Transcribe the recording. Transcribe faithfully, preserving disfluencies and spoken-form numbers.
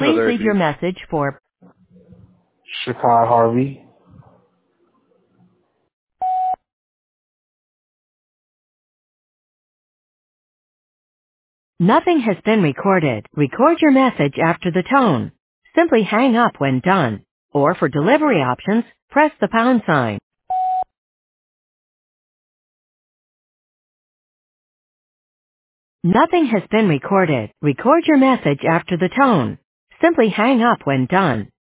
Please there, leave your dude. message for Shakai Harvey. Nothing has been recorded. Record your message after the tone. Simply hang up when done. Or for delivery options, press the pound sign. Nothing has been recorded. Record your message after the tone. Simply hang up when done.